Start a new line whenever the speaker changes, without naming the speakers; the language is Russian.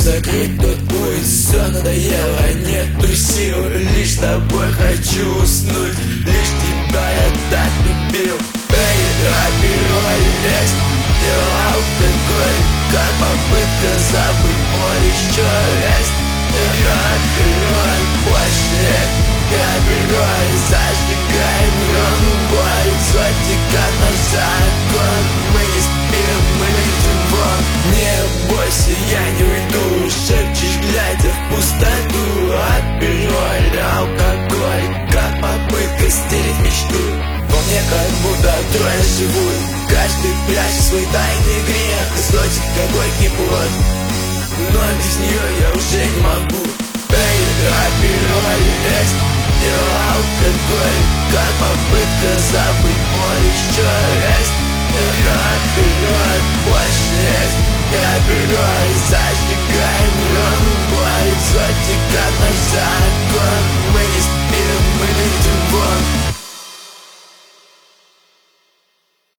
закрыть тот путь. Все надоело, нету сил, лишь с тобой хочу уснуть. Лишь тебя я так любил. Эй, герой, есть дела алкоголь, как попытка забыть боль. Еще есть герой, больше герой, зажигаем ром-бой. Зодика ножа, огонь, мы не спим, мы летим вон. Не бойся, я не уйду, шепчешь, глядя в пустоту. Алкоголь, алкоголь, как попытка стереть мечту. Во мне как будто трое живут, каждый прячет свой тайный грех. Источник какой-нибудь, но без нее я уже не могу.